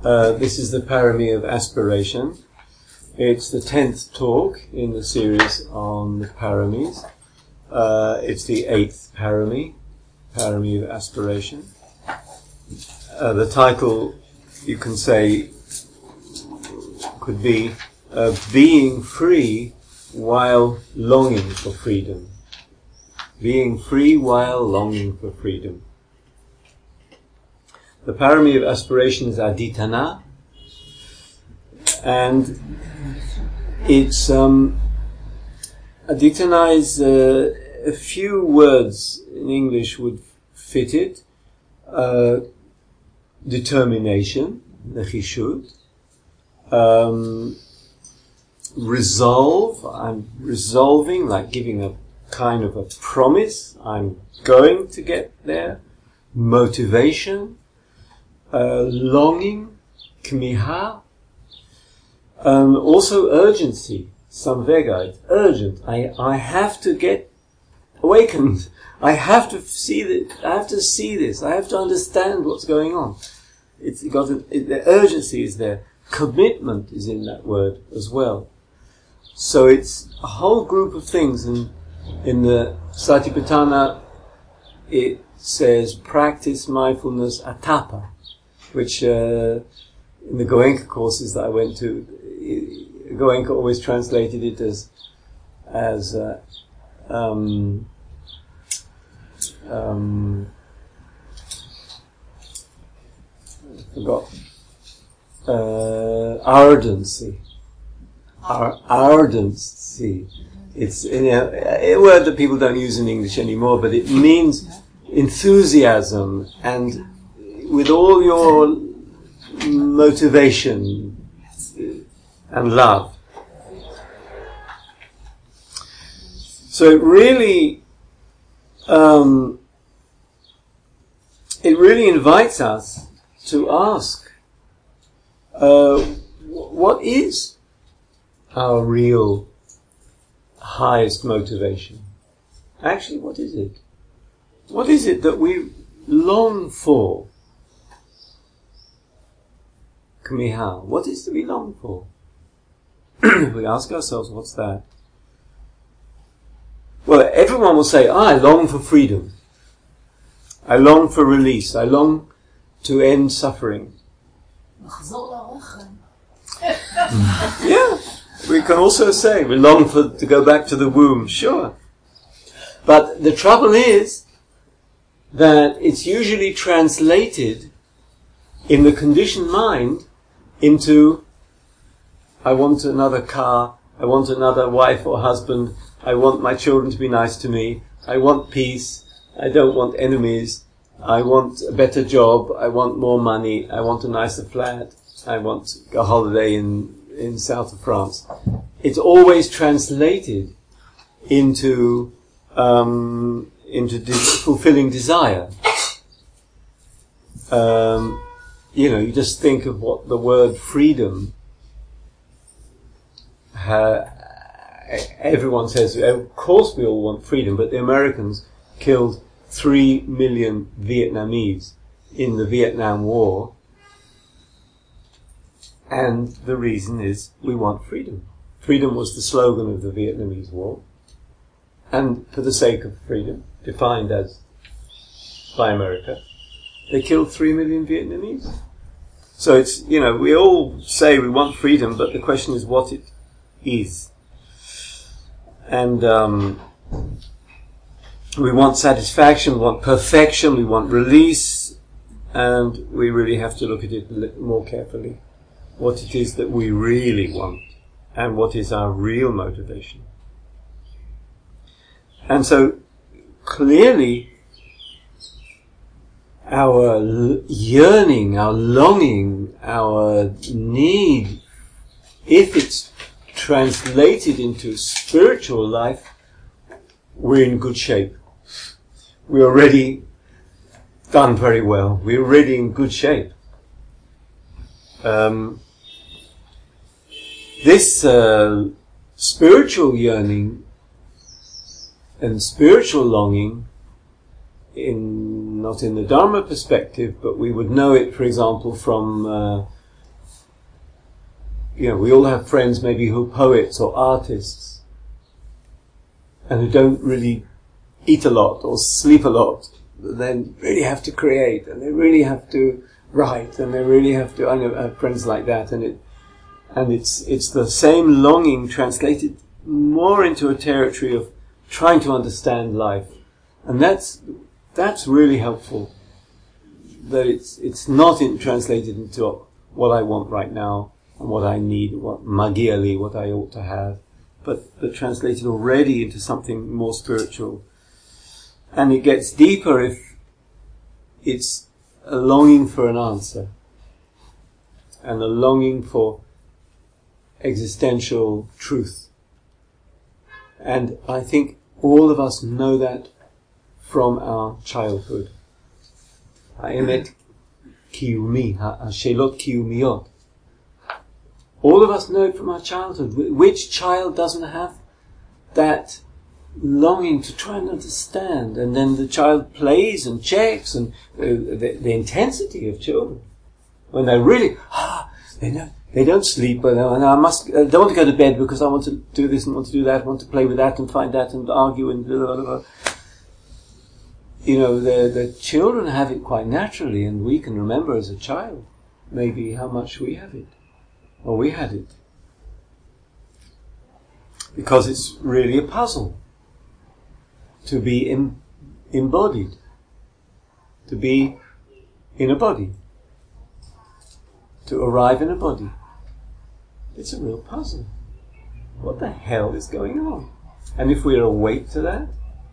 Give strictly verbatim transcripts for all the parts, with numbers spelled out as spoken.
Uh, this is the parami of aspiration. It's the tenth talk in the series on the paramis. Uh, it's the eighth parami, parami of aspiration. Uh, the title, you can say, could be uh, Being Free While Longing for Freedom. Being free while longing for freedom. The parami of aspiration is aditana, and it's um, aditana is uh, a few words in English would fit it. Uh, determination, nechishut. Um, resolve, I'm resolving, like giving a kind of a promise, I'm going to get there. Motivation, uh, longing, kmiha. Um, also urgency, samvega, it's urgent. I, I have to get awakened. I have to see that. I have to see this. I have to understand what's going on. It's got a, it, the urgency is there. Commitment is in that word as well. So it's a whole group of things. And in the Satipatthana, it says practice mindfulness atapa, which uh, in the Goenka courses that I went to, Goenka always translated it as as uh, um, um, I forgot uh, ardency, Ar- ardency. It's you know, a word that people don't use in English anymore, but it means enthusiasm and with all your motivation and love. So it really, um, it really invites us to ask, uh, what is our real highest motivation? Actually, what is it? What is it that we long for? Kmiha. What is it we long for? We ask ourselves, what's that? Well, everyone will say, ah, I long for freedom. I long for release. I long to end suffering. Yeah. We can also say we long for to go back to the womb, sure. But the trouble is that it's usually translated in the conditioned mind into I want another car, I want another wife or husband, I want my children to be nice to me, I want peace, I don't want enemies, I want a better job, I want more money, I want a nicer flat, I want a holiday in in south of France. It's always translated into um, into de- fulfilling desire. Um, you know, you just think of what the word freedom. Ha- everyone says, of course, we all want freedom, but the Americans killed three million Vietnamese in the Vietnam War. And the reason is we want freedom. Freedom was the slogan of the Vietnamese War. And for the sake of freedom, defined as by America, they killed three million Vietnamese. So it's, you know, we all say we want freedom, but the question is what it is. And um, we want satisfaction, we want perfection, we want release, and we really have to look at it a little more carefully. What it is that we really want and what is our real motivation. And so clearly our yearning, our longing, our need, if it's translated into spiritual life, we're in good shape. We're already done very well. We're already in good shape. Um, this uh, spiritual yearning and spiritual longing, in not in the Dharma perspective, but we would know it, for example, from uh, you know, we all have friends maybe who are poets or artists and who don't really eat a lot or sleep a lot. They really have to create and they really have to write and they really have to, I know I have friends like that, and it, and it's, it's the same longing translated more into a territory of trying to understand life. And that's, that's really helpful. That it's, it's not in, translated into what I want right now and what I need, what magiali, what I ought to have, but, but translated already into something more spiritual. And it gets deeper if it's a longing for an answer and a longing for existential truth. And I think all of us know that from our childhood. Ha'emet kiyumi, ha'shelot kiyumiyot. All of us know it from our childhood. Which child doesn't have that longing to try and understand? And then the child plays and checks, and uh, the, the intensity of children when they really ah they know they don't sleep, but and I must I don't want to go to bed because I want to do this and want to do that, I want to play with that and find that and argue and blah, blah, blah. You know, the the children have it quite naturally, and we can remember as a child maybe how much we have it, or we had it, because it's really a puzzle to be em- embodied, to be in a body, to arrive in a body. It's a real puzzle. What the hell is going on? And if we're awake to that,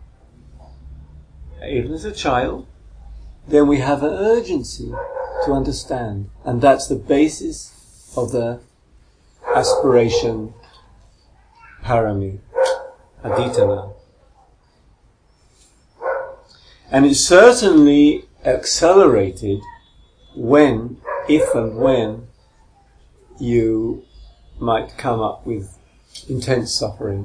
even as a child, then we have an urgency to understand. And that's the basis of the aspiration parami, aditana. And it's certainly accelerated when, if and when, you might come up with intense suffering.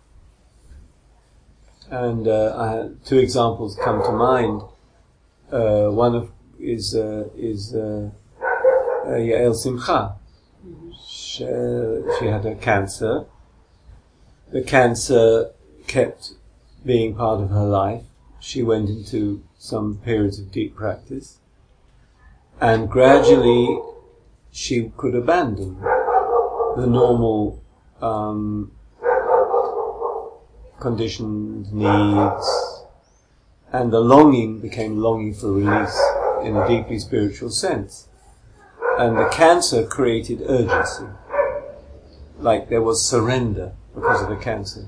And uh, I had two examples come to mind. Uh, one of is uh, is uh, uh, Yael Simcha. She, she had a cancer. The cancer kept being part of her life. She went into some periods of deep practice, and gradually she could abandon the normal um, conditioned needs, and the longing became longing for release in a deeply spiritual sense. And the cancer created urgency, like there was surrender because of the cancer.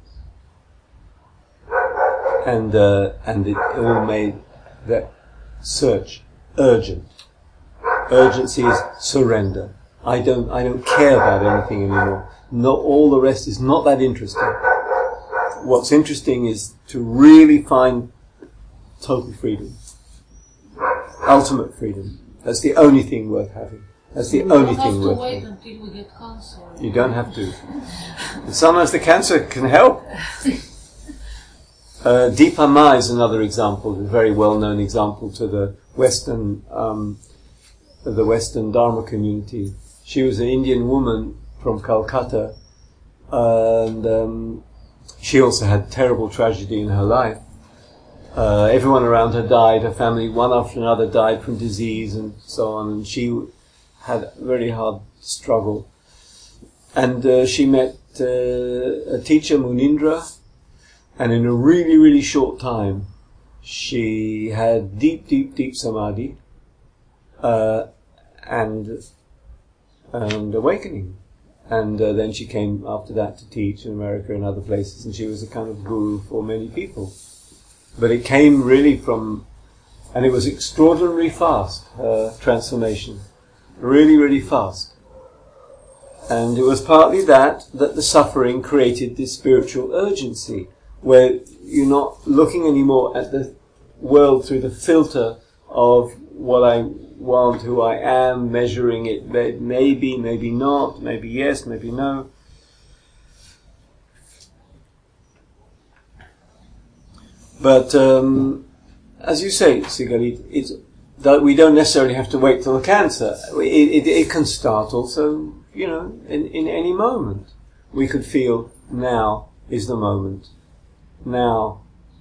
And uh, and it all made that search urgent. Urgency is surrender. I don't I don't care about anything anymore. Not all the rest is not that interesting. What's interesting is to really find total freedom, ultimate freedom. That's the only thing worth having. That's the only thing worth having. You don't have to wait until we get cancer. You don't have to. And sometimes the cancer can help. Uh, Deepa Ma is another example, a very well-known example to the Western, um, the Western Dharma community. She was an Indian woman from Calcutta, and um, she also had terrible tragedy in her life. Uh, everyone around her died, her family, one after another, died from disease and so on, and she had a very hard struggle. And uh, she met uh, a teacher, Munindra, and in a really, really short time, she had deep, deep, deep samadhi, uh, and, and awakening. And uh, then she came after that to teach in America and other places, and she was a kind of guru for many people. But it came really from, and it was extraordinarily fast, her transformation. Really, really fast. And it was partly that, that the suffering created this spiritual urgency, where you're not looking anymore at the world through the filter of what I want, who I am, measuring it, maybe, maybe not, maybe yes, maybe no. But um, as you say, Sigalit, it's that we don't necessarily have to wait till the cancer. It, it, it can start also you know, in, in any moment. We could feel, now is the moment. Now,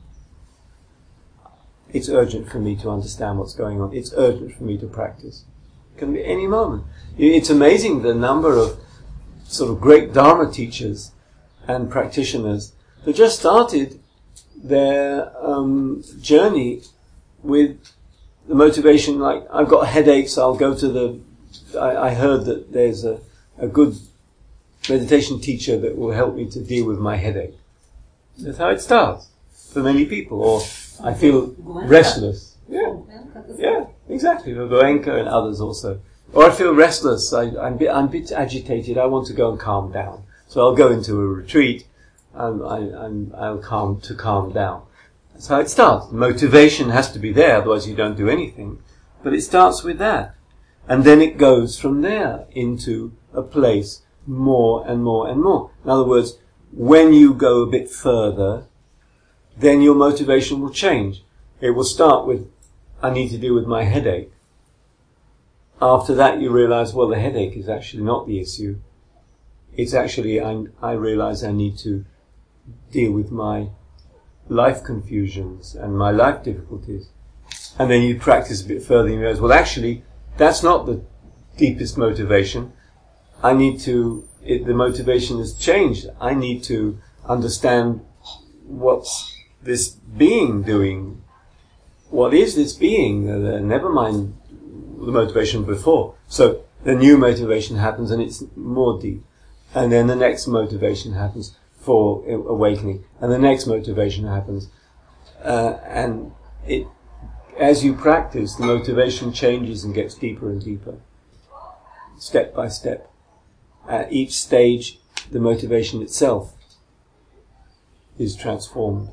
it's urgent for me to understand what's going on. It's urgent for me to practice. It can be any moment. It's amazing the number of sort of great Dharma teachers and practitioners that just started their um, journey with the motivation, like, I've got headaches, I'll go to the... I, I heard that there's a, a good meditation teacher that will help me to deal with my headache. That's how it starts for many people. Or I feel restless. Yeah, yeah, exactly. Goenka and others also. Or I feel restless. I, I'm, bit, I'm a bit agitated. I want to go and calm down. So I'll go into a retreat and I, I'm, I'll calm to calm down. That's how it starts. Motivation has to be there, otherwise you don't do anything. But it starts with that. And then it goes from there into a place more and more and more. In other words, when you go a bit further, then your motivation will change. It will start with, I need to deal with my headache. After that you realize, well, the headache is actually not the issue. It's actually, I, I realize I need to deal with my life confusions and my life difficulties. And then you practice a bit further and you realize, well, actually, that's not the deepest motivation. I need to, it, the motivation has changed. I need to understand what's this being doing. What is this being? Uh, never mind the motivation before. So the new motivation happens and it's more deep. And then the next motivation happens for awakening. And the next motivation happens. Uh, and it, as you practice, the motivation changes and gets deeper and deeper. Step by step. At each stage, the motivation itself is transformed.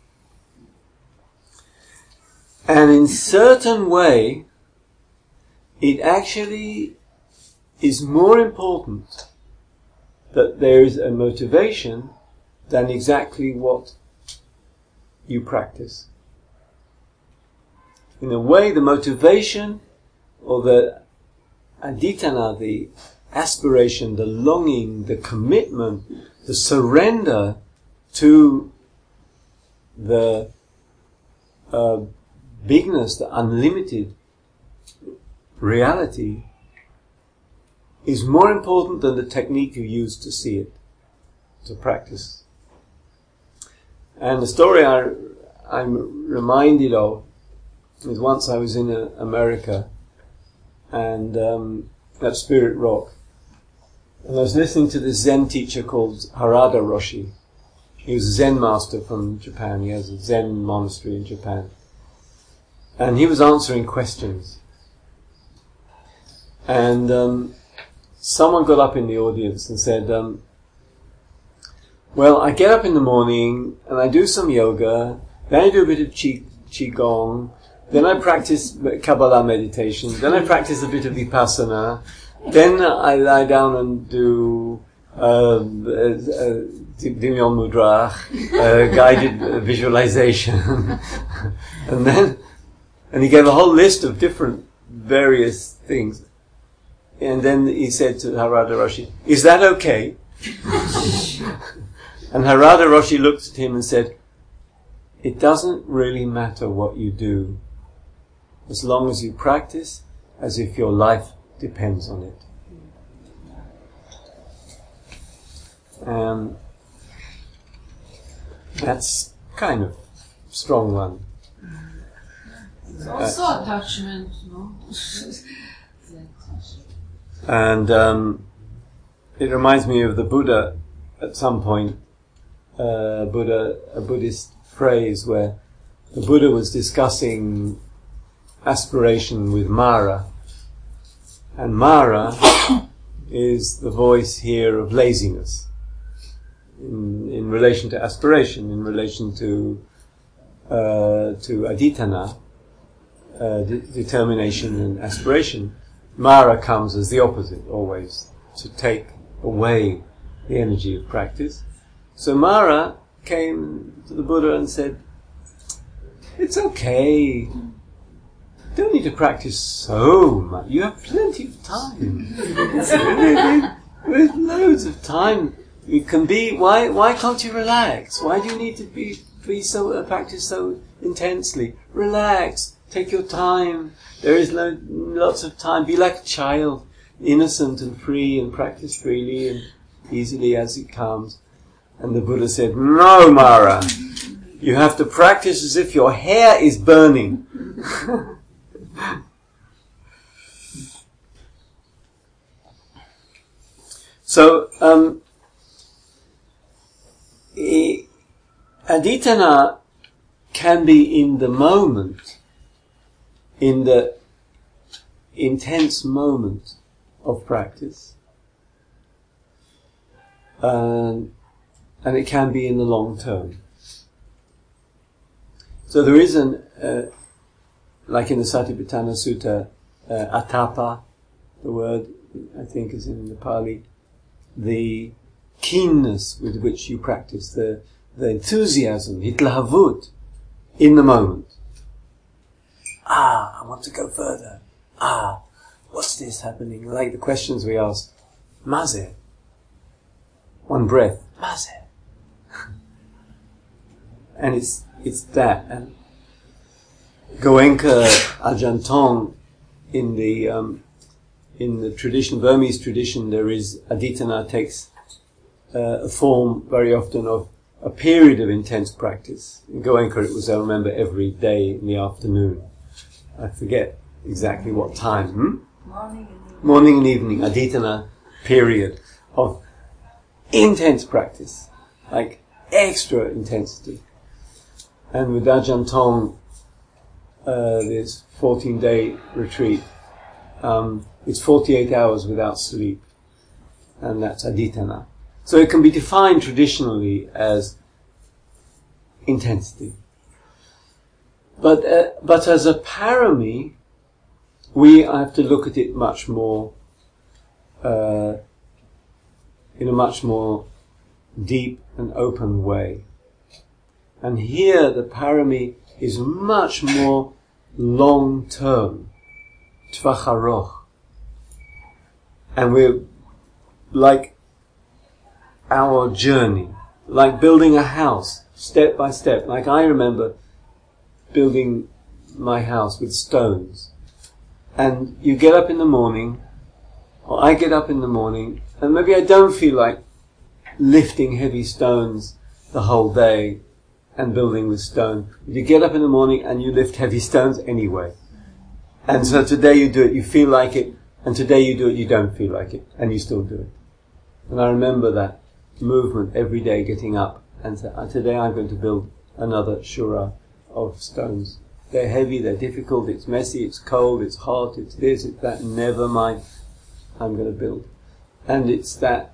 And in certain way, it actually is more important that there is a motivation than exactly what you practice. In a way, the motivation or the aditana, the aspiration, the longing, the commitment, the surrender to the uh, bigness, the unlimited reality is more important than the technique you use to see it, to practice. And the story I, I'm reminded of is once I was in uh, America and um, at Spirit Rock, and I was listening to this Zen teacher called Harada Roshi. He was a Zen master from Japan. He has a Zen monastery in Japan. And he was answering questions. And um, someone got up in the audience and said, um, well, I get up in the morning and I do some yoga, then I do a bit of qi, qigong, then I practice Kabbalah meditation, then I practice a bit of Vipassana, then I lie down and do uh, uh, Dimyon Mudra, uh, guided visualization. And then, and he gave a whole list of different various things. And then he said to Harada Roshi, is that okay? And Harada Roshi looked at him and said, it doesn't really matter what you do, as long as you practice as if your life depends on it. Um, that's kind of a strong one. It's also uh, attachment, no? And um, it reminds me of the Buddha at some point, uh, Buddha, a Buddhist phrase where the Buddha was discussing aspiration with Mara. And Mara is the voice here of laziness in, in relation to aspiration, in relation to uh, to aditana, uh, de- determination and aspiration. Mara comes as the opposite, always, to take away the energy of practice. So Mara came to the Buddha and said, it's okay. You don't need to practice so much. You have plenty of time. With loads of time. You can be, why, why can't you relax? Why do you need to be, be so, uh, practice so intensely? Relax. Take your time. There is no, lots of time. Be like a child. Innocent and free and practice freely and easily as it comes. And the Buddha said, no, Mara. You have to practice as if your hair is burning. So, um, aditana can be in the moment, in the intense moment of practice, um, and it can be in the long term. So there is an, uh, like in the Satipatthana Sutta, uh, atapa, the word I think is in the Pali, the keenness with which you practice, the, the enthusiasm, hitlahavut, in the moment. Ah, I want to go further. Ah, what's this happening? Like the questions we asked, Maze, one breath, Maze. And it's, it's that. And Goenka Ajahn Tong, in the, um, in the tradition, Burmese tradition, there is, aditana takes uh, a form very often of a period of intense practice. In Goenka it was, I remember, every day in the afternoon. I forget exactly what time. Hmm? Morning and evening. Morning and evening, aditana period of intense practice, like extra intensity. And with Ajahn Tong, uh, this fourteen-day retreat, um, it's forty-eight hours without sleep, and that's aditana. So it can be defined traditionally as intensity. But uh, but as a parami, we have to look at it much more, uh, in a much more deep and open way. And here the parami is much more long-term, tvach aroch. And we're like our journey, like building a house, step by step. Like I remember building my house with stones. And you get up in the morning, or I get up in the morning, and maybe I don't feel like lifting heavy stones the whole day and building with stone. You get up in the morning and you lift heavy stones anyway. And so today you do it, you feel like it, and today you do it, you don't feel like it, and you still do it. And I remember that movement every day, getting up and say, today I'm going to build another shura of stones. They're heavy, they're difficult, it's messy, it's cold, it's hot, it's this, it's that, never mind, I'm going to build. And it's that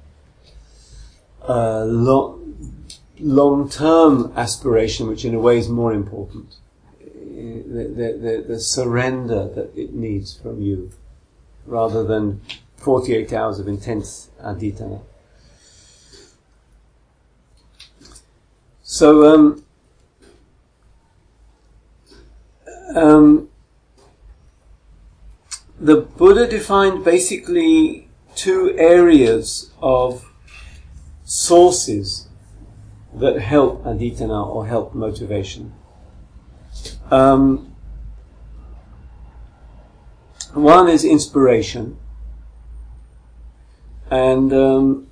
uh, long, long-term aspiration which in a way is more important. The, the, the, the surrender that it needs from you, rather than forty-eight hours of intense aditana. So, um, um, the Buddha defined basically two areas of sources that help aditana or help motivation. Um, one is inspiration, and um,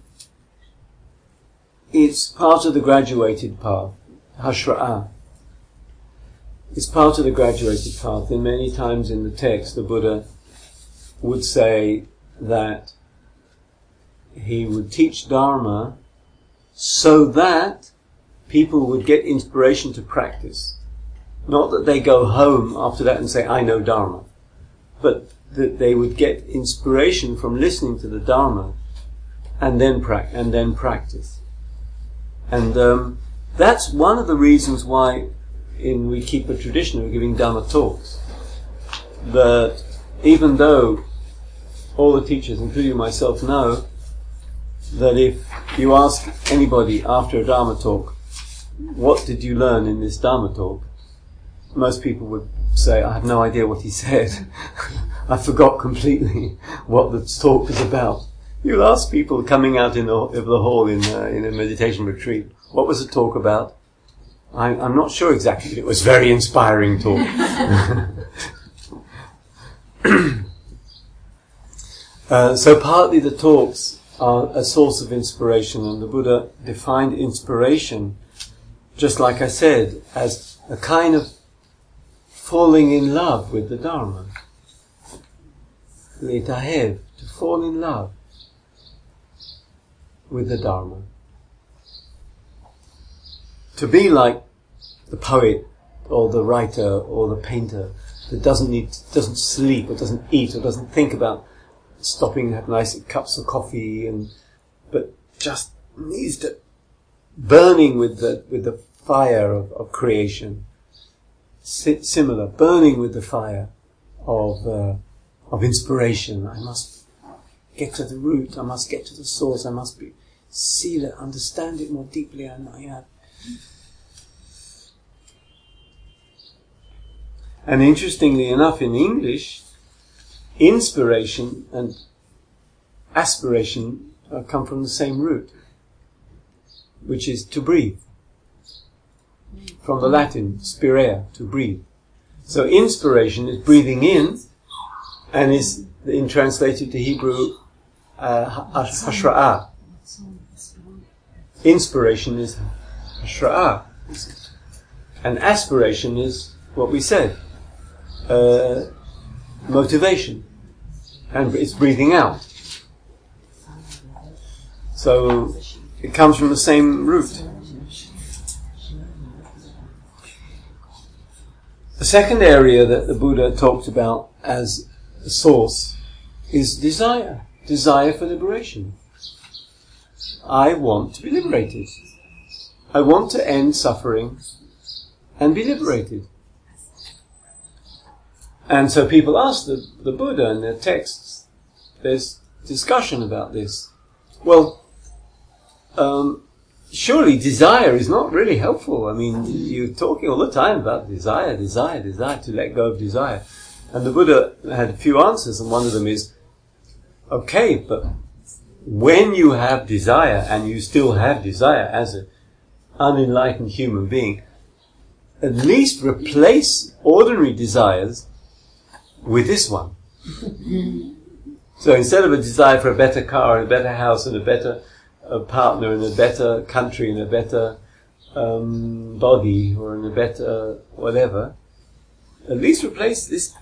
it's part of the graduated path, hashra'ah. It's part of the graduated path, and many times in the text the Buddha would say that he would teach Dharma so that people would get inspiration to practice. Not that they go home after that and say, I know Dharma, but that they would get inspiration from listening to the Dharma and then pra- and then practice. And um, that's one of the reasons why in we keep a tradition of giving Dharma talks. That even though all the teachers, including myself, know that if you ask anybody after a Dharma talk, what did you learn in this Dharma talk? Most people would say, I have no idea what he said. I forgot completely what the talk was about. You'll ask people coming out in the, of the hall in, uh, in a meditation retreat, what was the talk about? I, I'm not sure exactly, but it was very inspiring talk. uh, so partly the talks are a source of inspiration, and the Buddha defined inspiration, just like I said, as a kind of falling in love with the Dharma. Letahev, to fall in love with the Dharma. To be like the poet or the writer or the painter that doesn't need, doesn't sleep or doesn't eat or doesn't think about stopping and have nice cups of coffee, and but just needs to burning with the with the fire of, of creation. Si- similar, burning with the fire of uh, of inspiration. I must get to the root. I must get to the source. I must be see it, understand it more deeply. And I have. And interestingly enough, in English, inspiration and aspiration uh, come from the same root, which is to breathe. From the Latin, spirea, to breathe. So inspiration is breathing in, and is in translated to Hebrew, uh, hashra'ah. Inspiration is hashra'ah. And aspiration is what we said, uh, motivation. And it's breathing out. So it comes from the same root. The second area that the Buddha talked about as a source is desire. Desire for liberation. I want to be liberated. I want to end suffering and be liberated. And so people ask the, the Buddha in their texts, there's discussion about this. Well, um, surely desire is not really helpful. I mean, you're talking all the time about desire, desire, desire, to let go of desire. And the Buddha had a few answers, and one of them is, okay, but when you have desire, and you still have desire as an unenlightened human being, at least replace ordinary desires with this one. So instead of a desire for a better car, and a better house, and a better a partner, and a better country, and a better um, body, or in a better whatever, at least replace this.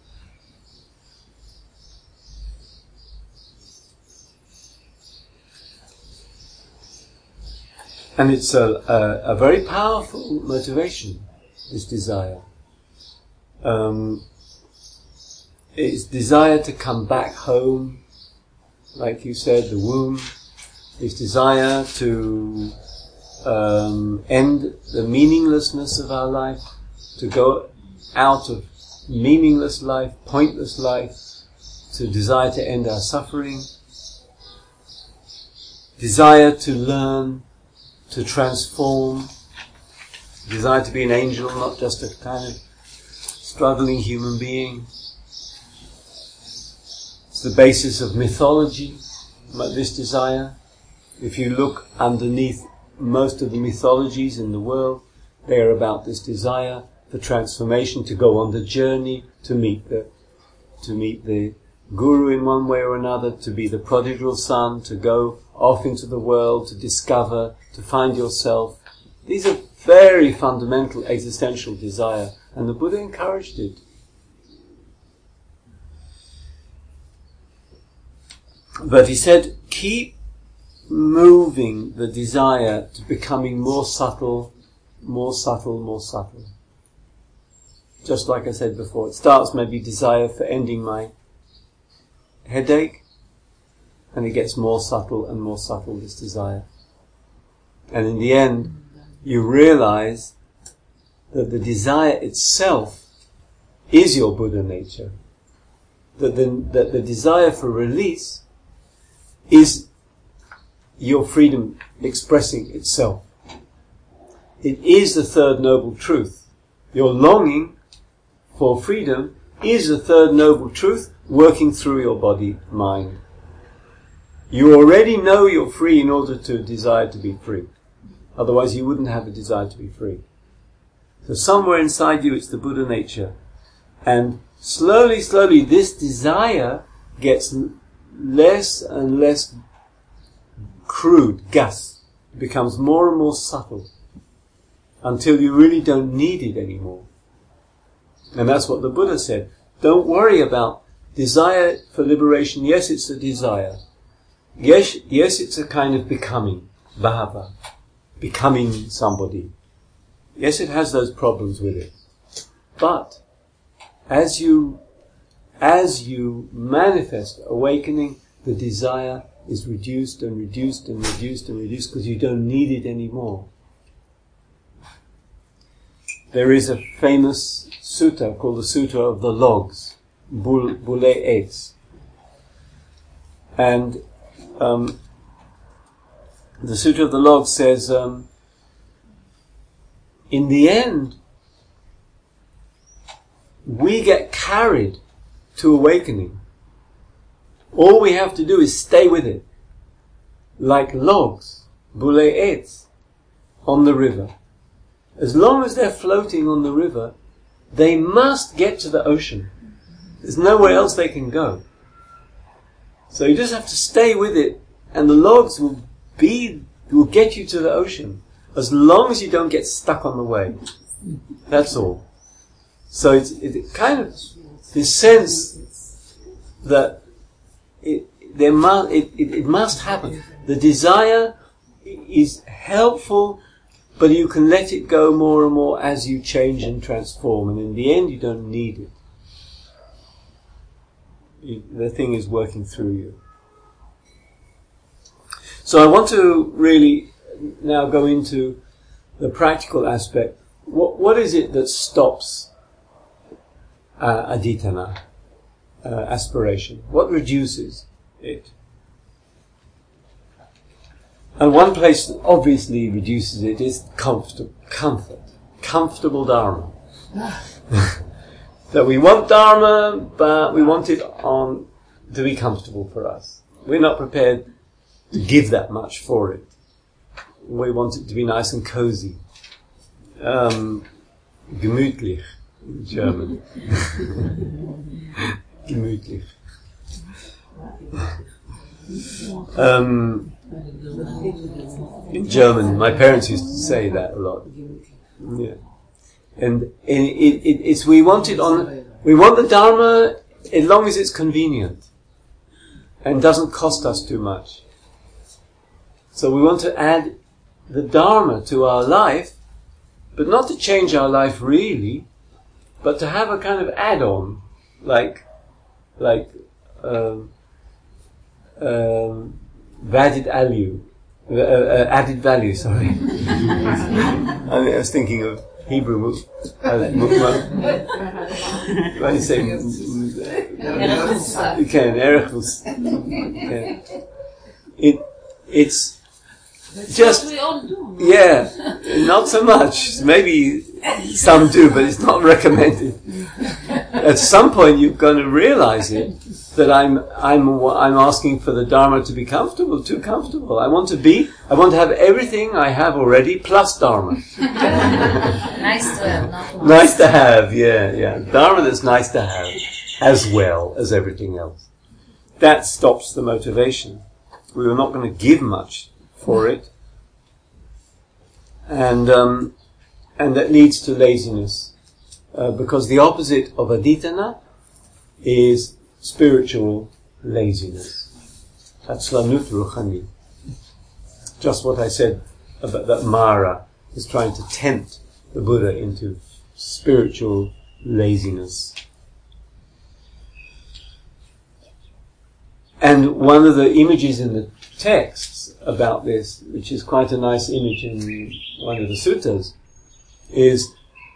And it's a, a, a very powerful motivation, this desire. Um, it's desire to come back home, like you said, the womb. It's desire to um, end the meaninglessness of our life, to go out of meaningless life, pointless life, to desire to end our suffering. Desire to learn, to transform, desire to be an angel, not just a kind of struggling human being. It's the basis of mythology, this desire. If you look underneath most of the mythologies in the world, they are about this desire for transformation, to go on the journey, to meet the, to meet the guru in one way or another, to be the prodigal son, to go off into the world, to discover, to find yourself. These are very fundamental existential desire, and the Buddha encouraged it. But he said, keep moving the desire to becoming more subtle, more subtle, more subtle. Just like I said before, it starts maybe desire for ending my headache, and it gets more subtle and more subtle, this desire. And in the end, you realize that the desire itself is your Buddha nature. That the, that the desire for release is your freedom expressing itself. It is the third noble truth. Your longing for freedom is the third noble truth working through your body, mind. You already know you're free in order to desire to be free. Otherwise you wouldn't have a desire to be free. So somewhere inside you it's the Buddha nature. And slowly, slowly this desire gets less and less crude, gas. It becomes more and more subtle. Until you really don't need it anymore. And that's what the Buddha said. Don't worry about desire for liberation. Yes, it's a desire. Yes, yes, it's a kind of becoming, bhava, becoming somebody. Yes, it has those problems with it. But as you, as you manifest awakening, the desire is reduced and reduced and reduced and reduced because you don't need it anymore. There is a famous sutta called the Sutta of the Logs, Bul- Bule Eitz. And um, the Sutta of the Logs says, um, in the end, we get carried to awakening. All we have to do is stay with it, like logs, Bule Eitz, on the river. As long as they're floating on the river, they must get to the ocean. There's nowhere else they can go. So you just have to stay with it, and the logs will be, will get you to the ocean, as long as you don't get stuck on the way. That's all. So it's it kind of this sense that it there must it, it, it must happen. The desire is helpful, but you can let it go more and more as you change and transform, and in the end you don't need it. You, the thing is working through you. So I want to really now go into the practical aspect. What what is it that stops uh, aditana, uh, aspiration? What reduces it? And one place that obviously reduces it is comfort, comfort, comfortable dharma. That we want dharma, but we want it on to be comfortable for us. We're not prepared to give that much for it. We want it to be nice and cozy. Um, gemütlich in German. Gemütlich. Um, in German, my parents used to say that a lot. Yeah, and it, it, it, it's we want it on. We want the Dharma as long as it's convenient and doesn't cost us too much. So we want to add the Dharma to our life, but not to change our life really, but to have a kind of add-on, like like. Um, Um, added value, uh, uh, added value. Sorry, I, mean, I was thinking of Hebrew. Uh, when you say, you can erech okay. It it's just we all do. Yeah, not so much. Maybe some do, but it's not recommended. At some point, you're going to realize it. That I'm, I'm, I'm asking for the Dharma to be comfortable, too comfortable. I want to be, I want to have everything I have already plus Dharma. Nice to have, not much. Nice to have, yeah, yeah. Dharma that's nice to have, as well as everything else. That stops the motivation. We were not going to give much for it. And, um, and that leads to laziness. Uh, because the opposite of aditana is spiritual laziness. Atzlanut ruchani. Just what I said about that Mara is trying to tempt the Buddha into spiritual laziness. And one of the images in the texts about this, which is quite a nice image in one of the suttas, is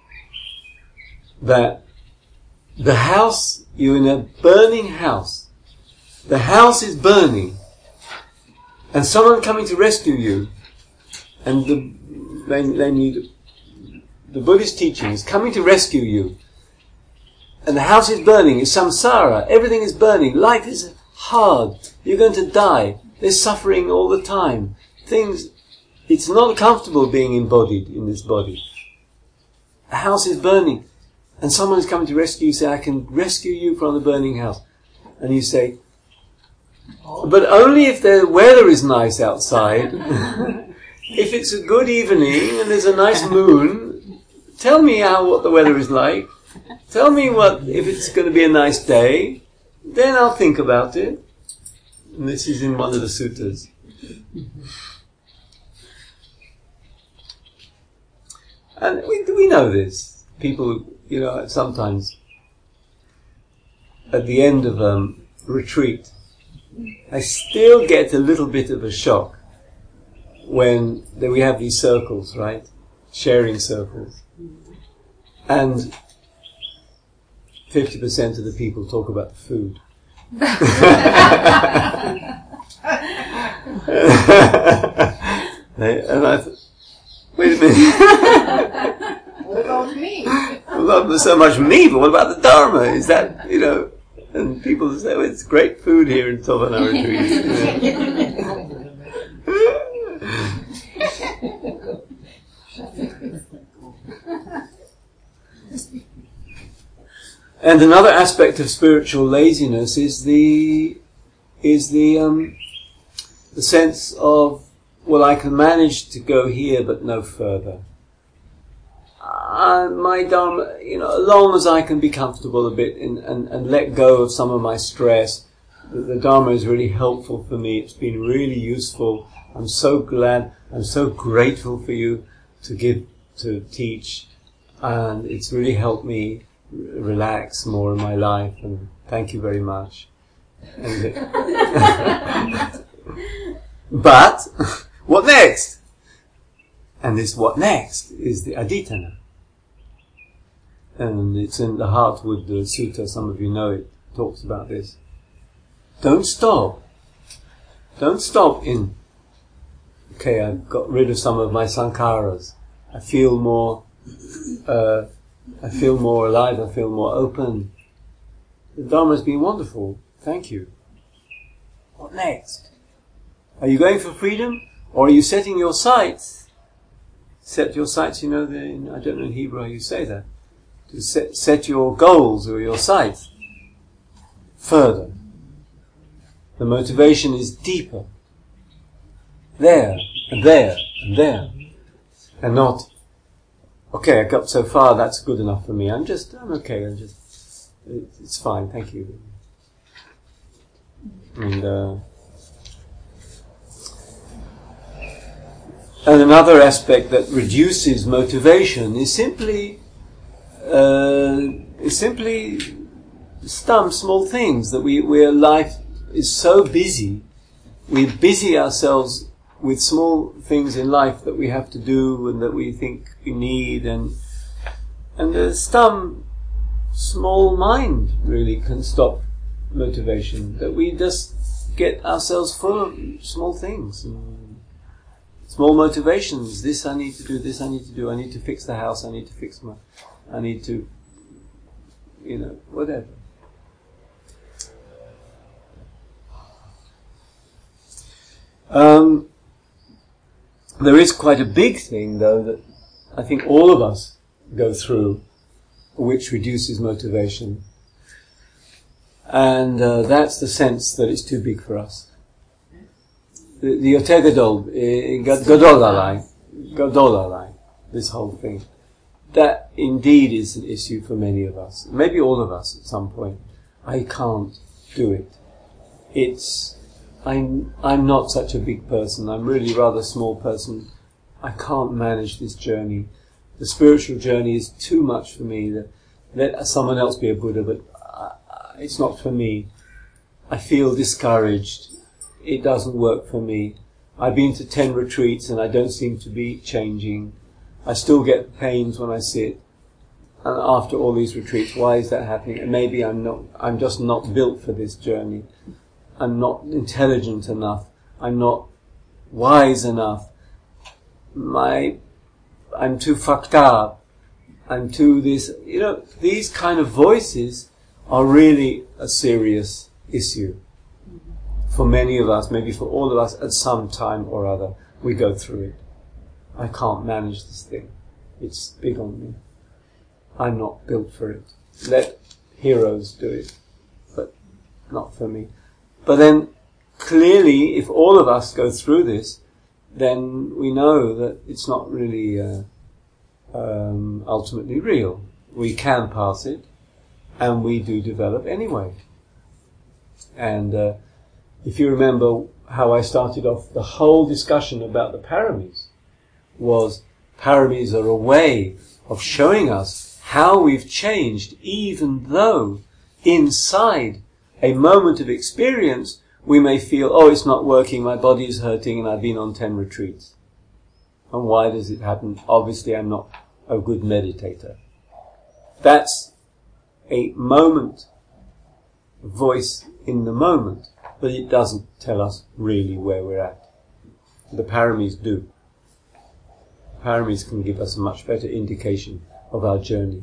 that the house, you're in a burning house. The house is burning. And someone coming to rescue you. And the, they, they need, the Buddhist teaching is coming to rescue you. And the house is burning. It's samsara. Everything is burning. Life is hard. You're going to die. There's suffering all the time. Things, it's not comfortable being embodied in this body. A house is burning, and someone is coming to rescue you. Say, I can rescue you from the burning house. And you say, but only if the weather is nice outside. If it's a good evening and there's a nice moon, tell me how what the weather is like. Tell me what if it's going to be a nice day. Then I'll think about it. And this is in one of the suttas. And we we know this. People, you know, sometimes at the end of a um, retreat, I still get a little bit of a shock when we have these circles, right? Sharing circles. And fifty percent of the people talk about the food. And I thought, wait a minute. What about me? Well, not so much me, but what about the Dharma? Is that, you know, and people say, oh, it's great food here in Tovana retreat. And another aspect of spiritual laziness is the is the um, the sense of, well, I can manage to go here, but no further. Uh, my Dharma, you know, as long as I can be comfortable a bit and, and, and let go of some of my stress, the, the Dharma is really helpful for me. It's been really useful. I'm so glad, I'm so grateful for you to give, to teach, and it's really helped me r- relax more in my life, and thank you very much. And, but, what next? And this what next is the aditana. And it's in the Heartwood the Sutta, some of you know it, talks about this. Don't stop. Don't stop in, okay, I've got rid of some of my sankharas. I feel more, uh, I feel more alive, I feel more open. The Dharma has been wonderful. Thank you. What next? Are you going for freedom? Or are you setting your sights? Set your sights, you know, the, I don't know in Hebrew how you say that. To set, set your goals or your sights further. The motivation is deeper. There, and there, and there. And not, okay, I got so far, that's good enough for me. I'm just, I'm okay, I'm just, it's fine, thank you. And, uh, and another aspect that reduces motivation is simply, uh, is simply some small things that we, where life is so busy, we busy ourselves with small things in life that we have to do and that we think we need, and and there's some small mind really can stop motivation, that we just get ourselves full of small things and small motivations. This I need to do, this I need to do, I need to fix the house, I need to fix my, I need to, you know, whatever. Um, there is quite a big thing, though, that I think all of us go through, which reduces motivation. And uh, that's the sense that it's too big for us. The the Yoter Gadol, Gadol Alai, Gadol Alai, this whole thing. That indeed is an issue for many of us. Maybe all of us at some point. I can't do it. It's, I'm, I'm not such a big person. I'm really rather a small person. I can't manage this journey. The spiritual journey is too much for me. That, let someone else be a Buddha, but I, it's not for me. I feel discouraged. It doesn't work for me. I've been to ten retreats and I don't seem to be changing. I still get pains when I sit. And after all these retreats, why is that happening? And maybe I'm not, I'm just not built for this journey. I'm not intelligent enough. I'm not wise enough. My, I'm too fucked up. I'm too this, you know, these kind of voices are really a serious issue for many of us, maybe for all of us, at some time or other, we go through it. I can't manage this thing. It's big on me. I'm not built for it. Let heroes do it, but not for me. But then, clearly, if all of us go through this, then we know that it's not really uh, um, ultimately real. We can pass it, and we do develop anyway. And uh, if you remember how I started off, the whole discussion about the paramis was paramis are a way of showing us how we've changed, even though inside a moment of experience we may feel, oh, it's not working, my body is hurting, and I've been on ten retreats. And why does it happen? Obviously I'm not a good meditator. That's a moment, voice in the moment, but it doesn't tell us really where we're at. The paramis do. Paramis can give us a much better indication of our journey.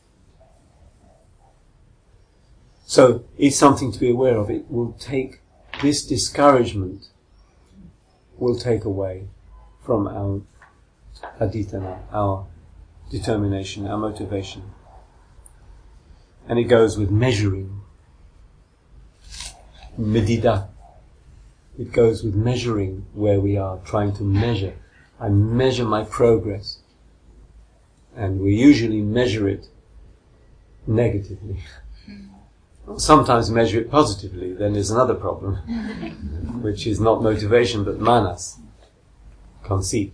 So it's something to be aware of. It will take, this discouragement will take away from our aditana, our determination, our motivation. And it goes with measuring. Medida. It goes with measuring where we are, trying to measure. I measure my progress. And we usually measure it negatively. Sometimes measure it positively, then there's another problem, which is not motivation but manas, conceit.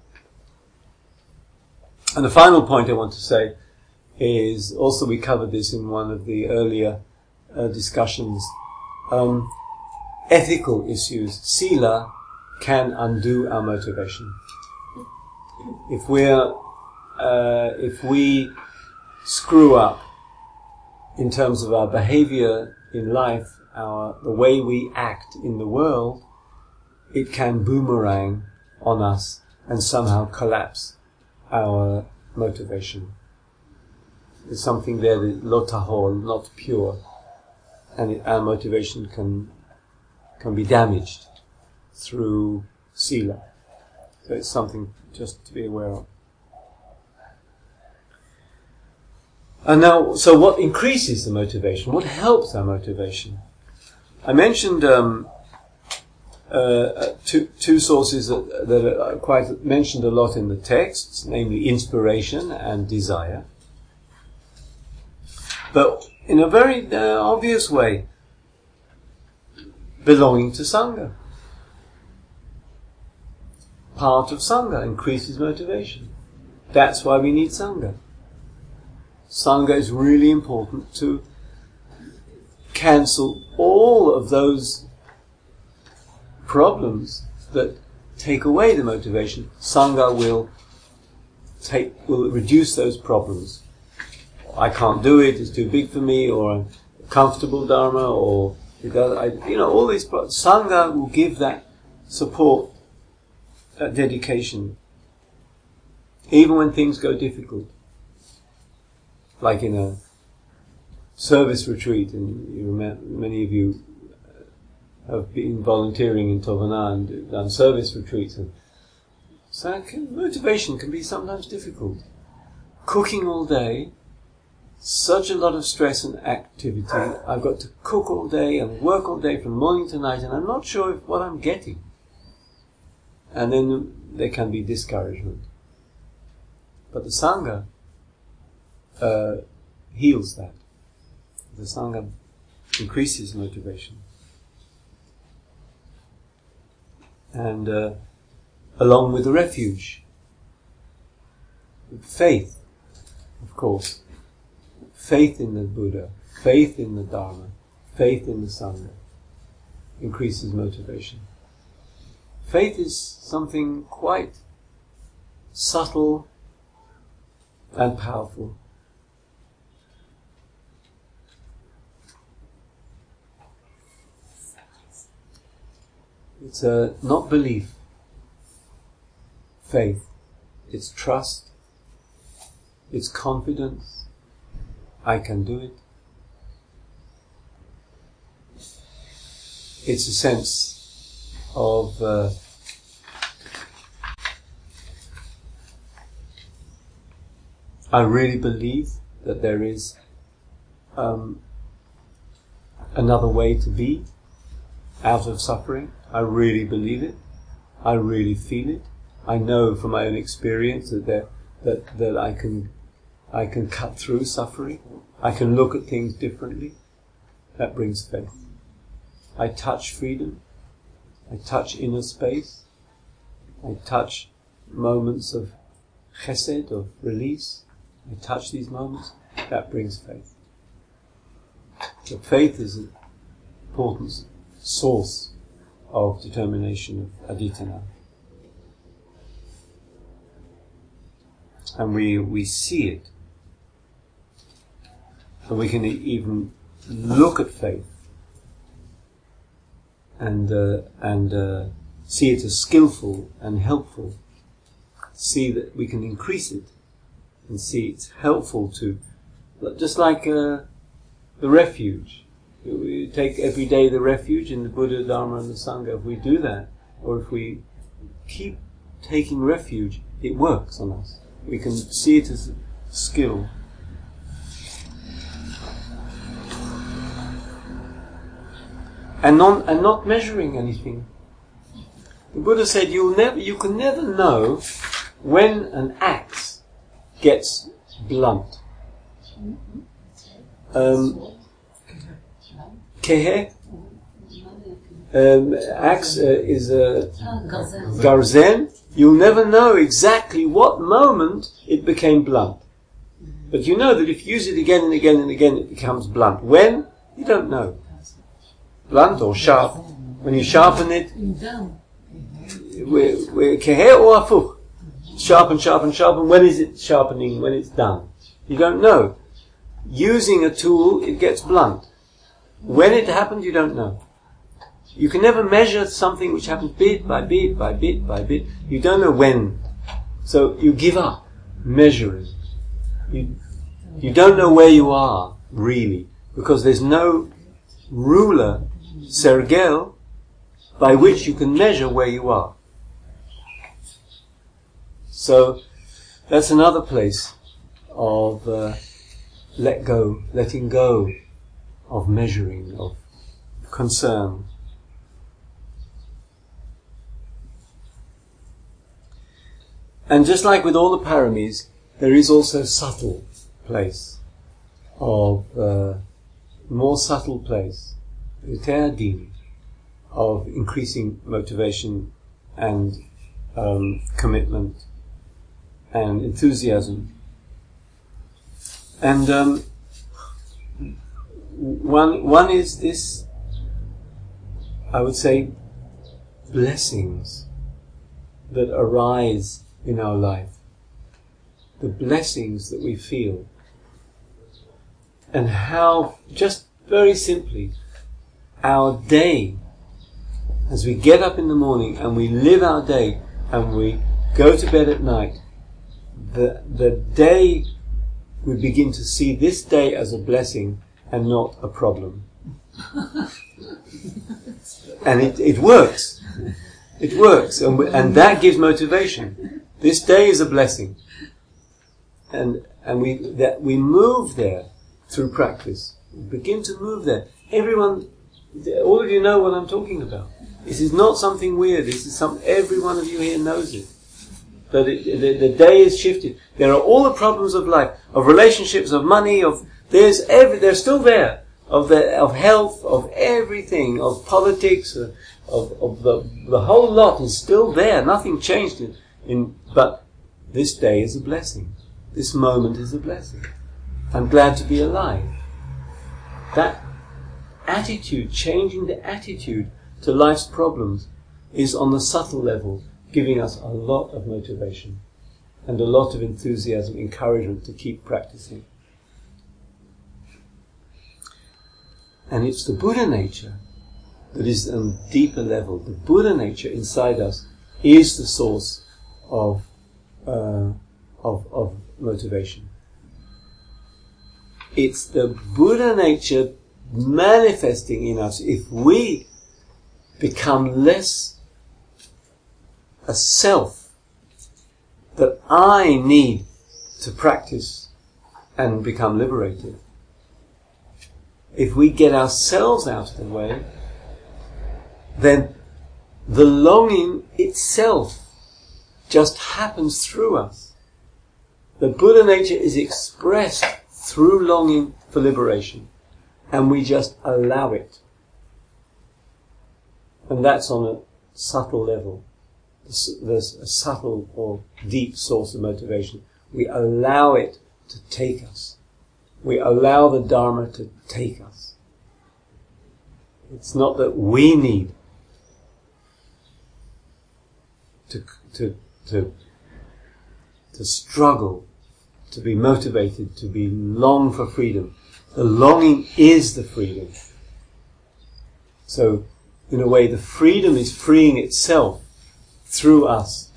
And the final point I want to say is, also we covered this in one of the earlier uh, discussions, um, ethical issues. Sila can undo our motivation. If we're, uh, if we screw up in terms of our behavior in life, our, the way we act in the world, it can boomerang on us and somehow collapse our motivation. There's something there that lo tahor, not pure, and it, our motivation can can be damaged through sila. So it's something just to be aware of. And now, so what increases the motivation? What helps our motivation? I mentioned um, uh, two, two sources that, that are quite mentioned a lot in the texts, namely inspiration and desire. But in a very uh, obvious way, belonging to Sangha. Part of Sangha increases motivation. That's why we need Sangha. Sangha is really important to cancel all of those problems that take away the motivation. Sangha will take, will reduce those problems. I can't do it, it's too big for me, or I'm comfortable Dharma, or it does, I, you know, all these problems. Sangha will give that support, that dedication, even when things go difficult. Like in a service retreat, and you remember, many of you have been volunteering in Tovana and done service retreats, and so can, motivation can be sometimes difficult. Cooking all day, such a lot of stress and activity. I've got to cook all day and work all day from morning to night, and I'm not sure if what I'm getting. And then there can be discouragement. But the Sangha Uh, heals that. The Sangha increases motivation. And uh, along with the refuge, faith, of course, faith in the Buddha, faith in the Dharma, faith in the Sangha increases motivation. Faith is something quite subtle and powerful. It's uh, not belief, faith. It's trust, it's confidence. I can do it. it's a sense of uh, I really believe that there is um, another way to be out of suffering. I really believe it. I really feel it. I know from my own experience that there, that that I can I can cut through suffering. I can look at things differently. That brings faith. I touch freedom. I touch inner space. I touch moments of chesed, of release. I touch these moments. That brings faith. So faith is an important source of determination of aditana. And we we see it. And we can e- even look at faith and uh, and uh, see it as skillful and helpful. See that we can increase it and see it's helpful to, just like uh, the refuge. We take every day the refuge in the Buddha, Dharma and the Sangha. If we do that, or if we keep taking refuge, it works on us. We can see it as a skill. And non, and not measuring anything. The Buddha said you'll never, you can never know when an axe gets blunt. Um, Kehe, um, axe uh, is a garzen. You'll never know exactly what moment it became blunt. But you know that if you use it again and again and again, it becomes blunt. When? You don't know. Blunt or sharp. When you sharpen it, we're, we're kehe or afuch. Sharpen, sharpen, sharpen. When is it sharpening? When it's done? You don't know. Using a tool, it gets blunt. When it happened, you don't know. You can never measure something which happens bit by bit by bit by bit. You don't know when. So you give up measuring. You, you don't know where you are, really, because there's no ruler, sergel, by which you can measure where you are. So that's another place of uh, let go, letting go of measuring, of concern. And just like with all the paramis, there is also a subtle place of, uh, more subtle place, te'adin, of increasing motivation and um, commitment and enthusiasm. And um, one one is this, I would say, blessings that arise in our life. The blessings that we feel. And how, just very simply, our day, as we get up in the morning and we live our day and we go to bed at night, the the day, we begin to see this day as a blessing and not a problem. And it, it works. It works. And, we, and that gives motivation. This day is a blessing. And and we that we move there through practice. We begin to move there. Everyone, all of you know what I'm talking about. This is not something weird. This is some, every one of you here knows it. That it, the, the day is shifted. There are all the problems of life, of relationships, of money, of there's every they're still there, of the of health, of everything, of politics, of of, of the the whole lot is still there. Nothing changed in, in but this day is a blessing. This moment is a blessing. I'm glad to be alive. That attitude, changing the attitude to life's problems, is on the subtle level giving us a lot of motivation and a lot of enthusiasm, encouragement to keep practicing. And it's the Buddha nature that is on a deeper level. The Buddha nature inside us is the source of uh, of, of motivation. It's the Buddha nature manifesting in us. If we become less a self that I need to practice and become liberated. If we get ourselves out of the way, then the longing itself just happens through us. The Buddha nature is expressed through longing for liberation, and we just allow it. And that's on a subtle level. There's a subtle or deep source of motivation. We allow it to take us. We allow the Dharma to take us. It's not that we need to to to to struggle, to be motivated, to be long for freedom. The longing is the freedom. So, in a way, the freedom is freeing itself through us.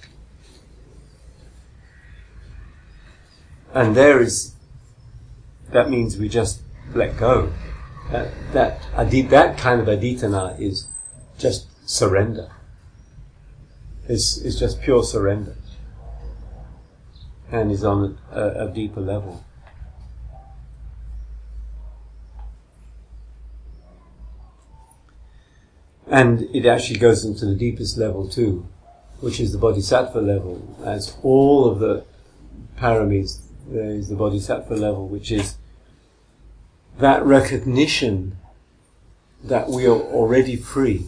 And there is, that means we just let go. That, that, adi, that kind of aditana is just surrender. It's, it's just pure surrender. And is on a, a deeper level. And it actually goes into the deepest level too, which is the bodhisattva level. As all of the paramis, there is the bodhisattva level, which is that recognition that we are already free,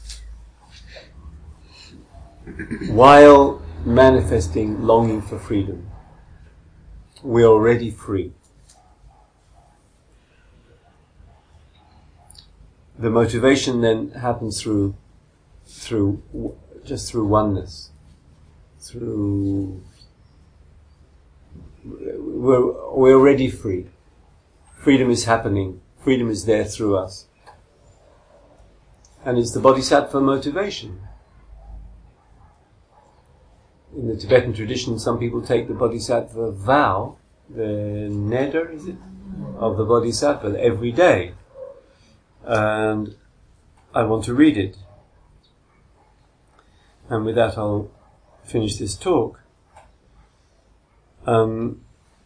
while manifesting longing for freedom. We are already free. The motivation then happens through, through, just through oneness. Through, we're, we're already free. Freedom is happening. Freedom is there through us. And it's the bodhisattva motivation. In the Tibetan tradition, some people take the bodhisattva vow, the neder, is it? Of the bodhisattva every day. And I want to read it. And with that I'll finish this talk. Um,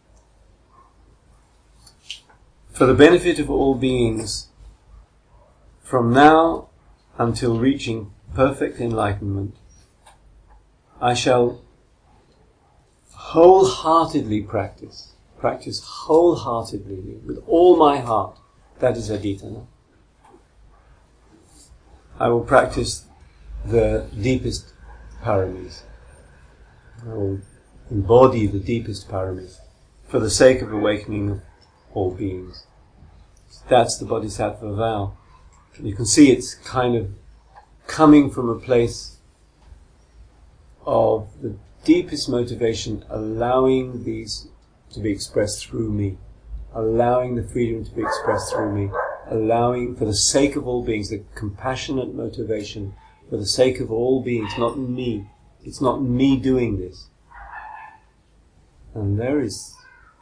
for the benefit of all beings, from now until reaching perfect enlightenment, I shall wholeheartedly practice, practice wholeheartedly, with all my heart. That is aditana. I will practice the deepest paramis. I will embody the deepest paramis for the sake of awakening of all beings. That's the bodhisattva vow. You can see it's kind of coming from a place of the deepest motivation, allowing these to be expressed through me, allowing the freedom to be expressed through me, allowing, for the sake of all beings, the compassionate motivation, for the sake of all beings, not me. It's not me doing this. And there is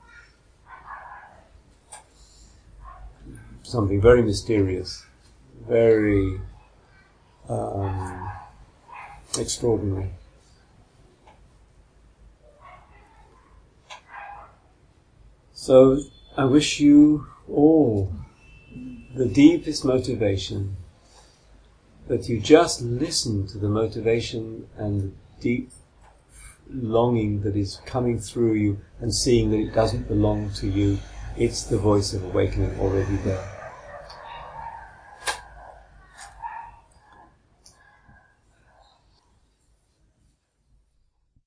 something very mysterious, very um, extraordinary. So I wish you all the deepest motivation, that you just listen to the motivation and the deep longing that is coming through you and seeing that it doesn't belong to you. It's the voice of awakening already there.